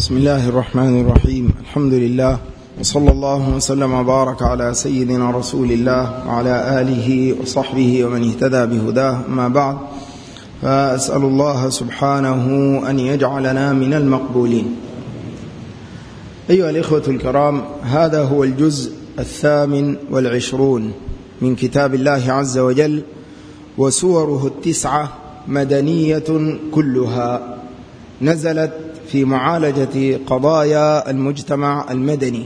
بسم الله الرحمن الرحيم. الحمد لله وصلى الله وسلم وبارك على سيدنا رسول الله وعلى آله وصحبه ومن اهتدى بهداه. ما بعد، فأسأل الله سبحانه أن يجعلنا من المقبولين. أيها الإخوة الكرام، هذا هو الجزء 28 من كتاب الله عز وجل، وسوره 9 مدنية كلها، نزلت في معالجة قضايا المجتمع المدني.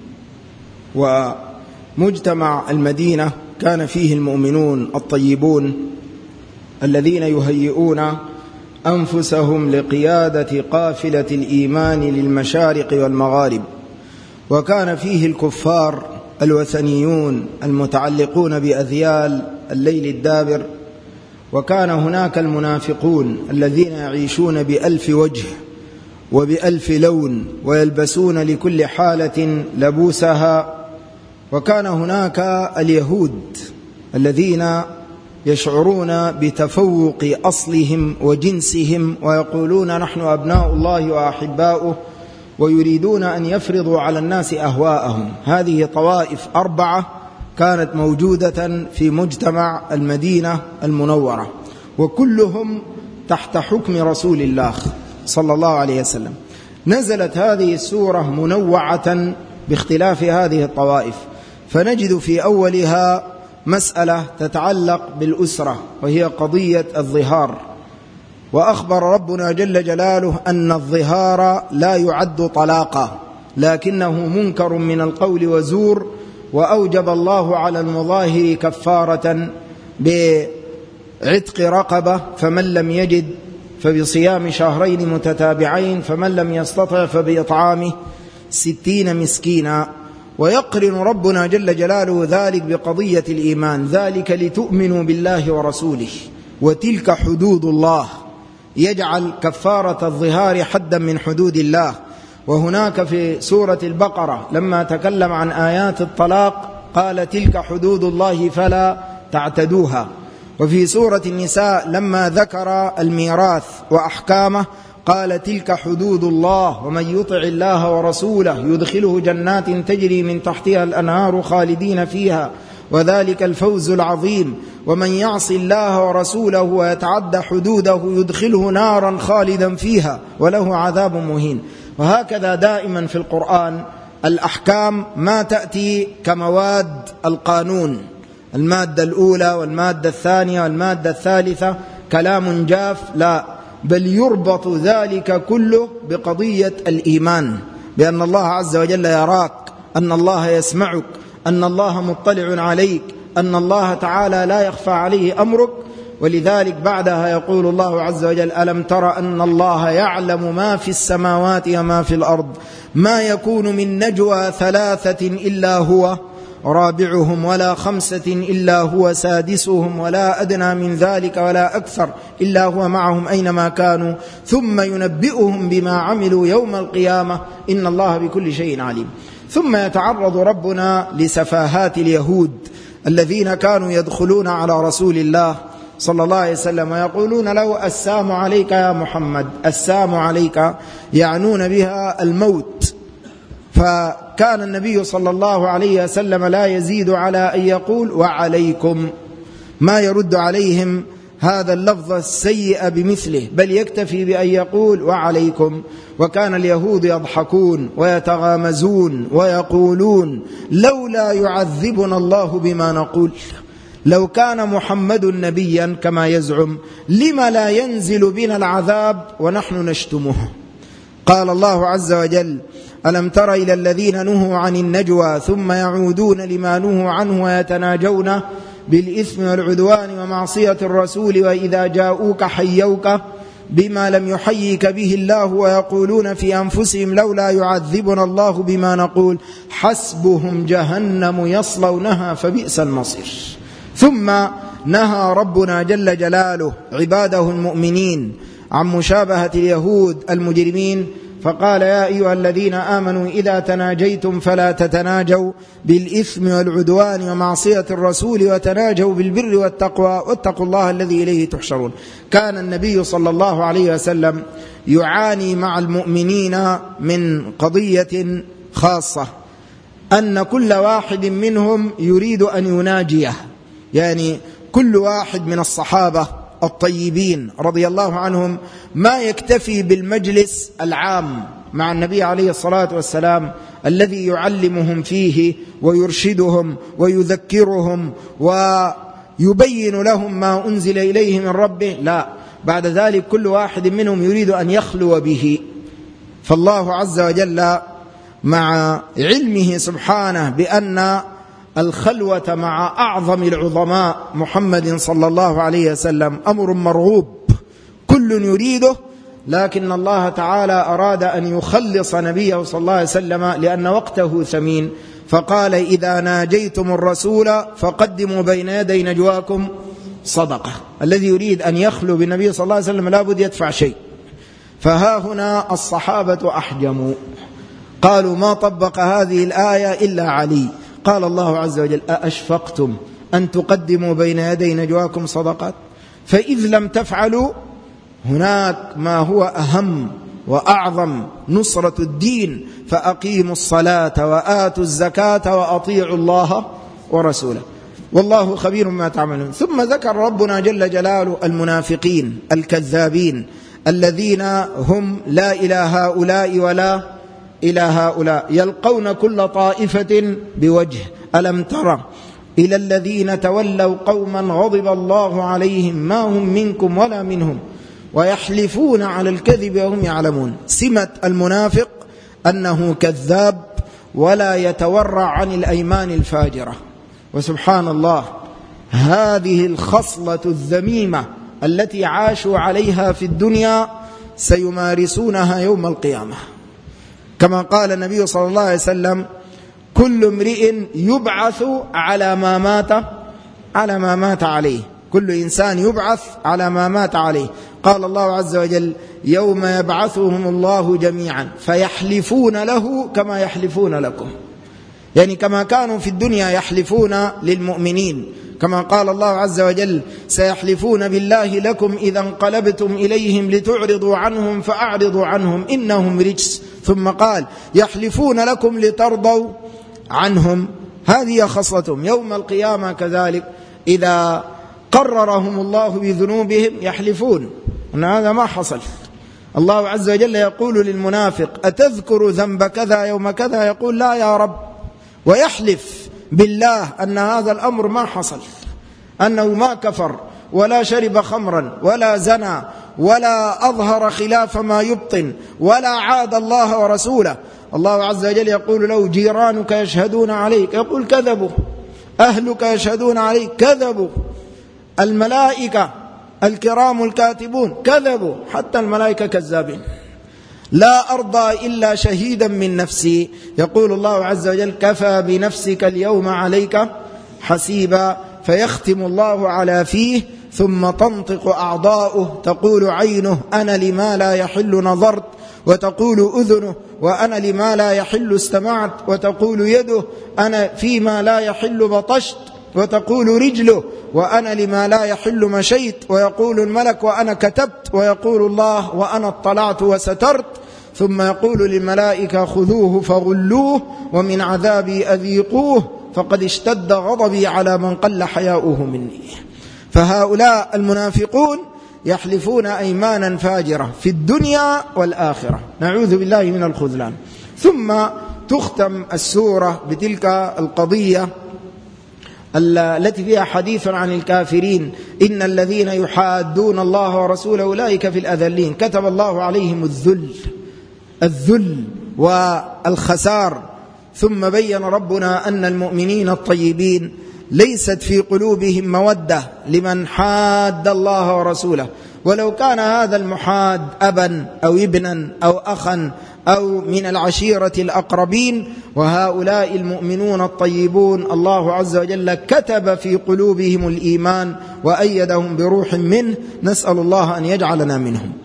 ومجتمع المدينة كان فيه المؤمنون الطيبون الذين يهيئون أنفسهم لقيادة قافلة الإيمان للمشارق والمغارب، وكان فيه الكفار الوثنيون المتعلقون بأذيال الليل الدابر، وكان هناك المنافقون الذين يعيشون بألف وجه وبألف لون ويلبسون لكل حالة لبوسها، وكان هناك اليهود الذين يشعرون بتفوق أصلهم وجنسهم ويقولون نحن أبناء الله وأحباؤه، ويريدون أن يفرضوا على الناس أهواءهم. هذه طوائف 4 كانت موجودة في مجتمع المدينة المنورة، وكلهم تحت حكم رسول الله صلى الله عليه وسلم. نزلت هذه السورة منوعة باختلاف هذه الطوائف، فنجد في أولها مسألة تتعلق بالأسرة، وهي قضية الظهار. وأخبر ربنا جل جلاله أن الظهار لا يعد طلاقا، لكنه منكر من القول وزور، وأوجب الله على المظاهر كفارة بعتق رقبة، فمن لم يجد فبصيام شهرين متتابعين، فمن لم يستطع فبإطعام 60 مسكينا. ويقرن ربنا جل جلاله ذلك بقضية الإيمان، ذلك لتؤمنوا بالله ورسوله، وتلك حدود الله، يجعل كفارة الظهار حدا من حدود الله. وهناك في سورة البقرة لما تكلم عن آيات الطلاق قال تلك حدود الله فلا تعتدوها. وفي سورة النساء لما ذكر الميراث وأحكامه قال تلك حدود الله، ومن يطع الله ورسوله يدخله جنات تجري من تحتها الأنهار خالدين فيها وذلك الفوز العظيم، ومن يعص الله ورسوله ويتعد حدوده يدخله نارا خالدا فيها وله عذاب مهين. وهكذا دائما في القرآن الأحكام ما تأتي كمواد القانون، المادة الأولى والمادة الثانية والمادة الثالثة كلام جاف، لا، بل يربط ذلك كله بقضية الإيمان، بأن الله عز وجل يراك، أن الله يسمعك، أن الله مطلع عليك، أن الله تعالى لا يخفى عليه أمرك. ولذلك بعدها يقول الله عز وجل ألم تر أن الله يعلم ما في السماوات وما في الأرض، ما يكون من نجوى 3 إلا هو رابعهم ولا 5 إلا هو سادسهم ولا أدنى من ذلك ولا أكثر إلا هو معهم أينما كانوا ثم ينبئهم بما عملوا يوم القيامة إن الله بكل شيء عليم. ثم يتعرض ربنا لسفاهات اليهود الذين كانوا يدخلون على رسول الله صلى الله عليه وسلم ويقولون له السام عليك يا محمد، السام عليك، يعنون بها الموت. فكان النبي صلى الله عليه وسلم لا يزيد على أن يقول وعليكم، ما يرد عليهم هذا اللفظ السيء بمثله، بل يكتفي بأن يقول وعليكم. وكان اليهود يضحكون ويتغامزون ويقولون لولا يعذبنا الله بما نقول، لو كان محمد نبيا كما يزعم لما لا ينزل بنا العذاب ونحن نشتمه. قال الله عز وجل ألم تر إلى الذين نهوا عن النجوى ثم يعودون لما نهوا عنه ويتناجون بالإثم والعدوان ومعصية الرسول وإذا جاءوك حيوك بما لم يحيك به الله ويقولون في أنفسهم لولا يعذبنا الله بما نقول حسبهم جهنم يصلونها فبئس المصير. ثم نهى ربنا جل جلاله عباده المؤمنين عن مشابهة اليهود المجرمين، فقال يا أيها الذين آمنوا إذا تناجيتم فلا تتناجوا بالإثم والعدوان ومعصية الرسول وتناجوا بالبر والتقوى واتقوا الله الذي إليه تحشرون. كان النبي صلى الله عليه وسلم يعاني مع المؤمنين من قضية خاصة، أن كل واحد منهم يريد أن يناجيه، يعني كل واحد من الصحابة الطيبين رضي الله عنهم ما يكتفي بالمجلس العام مع النبي عليه الصلاة والسلام الذي يعلمهم فيه ويرشدهم ويذكرهم ويبين لهم ما أنزل إليه من ربه، لا، بعد ذلك كل واحد منهم يريد أن يخلو به. فالله عز وجل مع علمه سبحانه بأن الخلوة مع أعظم العظماء محمد صلى الله عليه وسلم أمر مرغوب كل يريده، لكن الله تعالى أراد أن يخلص نبيه صلى الله عليه وسلم لأن وقته ثمين، فقال إذا ناجيتم الرسول فقدموا بين يدي نجواكم صدقة. الذي يريد أن يخلو بالنبي صلى الله عليه وسلم لا بد يدفع شيء. فها هنا الصحابة أحجموا، قالوا ما طبق هذه الآية إلا علي. قال الله عز وجل أأشفقتم أن تقدموا بين يدي نجواكم صدقات؟ فإذ لم تفعلوا هناك ما هو أهم وأعظم، نصرة الدين، فأقيموا الصلاة وآتوا الزكاة وأطيعوا الله ورسوله والله خبير ما تعملون. ثم ذكر ربنا جل جلاله المنافقين الكذابين الذين هم لا إلى هؤلاء ولا إلى هؤلاء، يلقون كل طائفة بوجه. ألم تر إلى الذين تولوا قوما غضب الله عليهم ما هم منكم ولا منهم ويحلفون على الكذب وهم يعلمون. سمة المنافق أنه كذاب ولا يتورع عن الأيمان الفاجرة. وسبحان الله، هذه الخصلة الذميمة التي عاشوا عليها في الدنيا سيمارسونها يوم القيامة، كما قال النبي صلى الله عليه وسلم كل امرئ يبعث على ما مات عليه، كل إنسان يبعث على ما مات عليه. قال الله عز وجل يوم يبعثهم الله جميعا فيحلفون له كما يحلفون لكم، يعني كما كانوا في الدنيا يحلفون للمؤمنين، كما قال الله عز وجل سيحلفون بالله لكم إذا انقلبتم إليهم لتعرضوا عنهم فأعرضوا عنهم إنهم رجس، ثم قال يحلفون لكم لترضوا عنهم. هذه خصلتهم. يوم القيامة كذلك إذا قررهم الله بذنوبهم يحلفون أن هذا ما حصل. الله عز وجل يقول للمنافق أتذكر ذنب كذا يوم كذا؟ يقول لا يا رب، ويحلف بالله أن هذا الأمر ما حصل، أنه ما كفر ولا شرب خمرا ولا زنى ولا أظهر خلاف ما يبطن ولا عاد الله ورسوله. الله عز وجل يقول له جيرانك يشهدون عليك، يقول كذبوا، أهلك يشهدون عليك، كذبوا، الملائكة الكرام الكاتبون كذبوا، حتى الملائكة كذابين. لا أرضى إلا شهيدا من نفسي، يقول الله عز وجل كفى بنفسك اليوم عليك حسيبا. فيختم الله على فيه ثم تنطق أعضاؤه، تقول عينه أنا لما لا يحل نظرت، وتقول أذنه وأنا لما لا يحل استمعت، وتقول يده أنا فيما لا يحل بطشت، وتقول رجله وأنا لما لا يحل مشيت، ويقول الملك وأنا كتبت، ويقول الله وأنا اطلعت وسترت، ثم يقول للملائكة خذوه فغلوه ومن عذابي أذيقوه فقد اشتد غضبي على من قل حياؤه مني. فهؤلاء المنافقون يحلفون أيمانا فاجرة في الدنيا والآخرة، نعوذ بالله من الخذلان. ثم تختم السورة بتلك القضية التي فيها حديث عن الكافرين إن الذين يحادون الله ورسوله أولئك في الأذلين، كتب الله عليهم الذل والخسار. ثم بين ربنا أن المؤمنين الطيبين ليست في قلوبهم مودة لمن حاد الله ورسوله، ولو كان هذا المحاد أبا أو ابنا أو أخا أو من العشيرة الأقربين. وهؤلاء المؤمنون الطيبون الله عز وجل كتب في قلوبهم الإيمان وأيدهم بروح منه، نسأل الله أن يجعلنا منهم.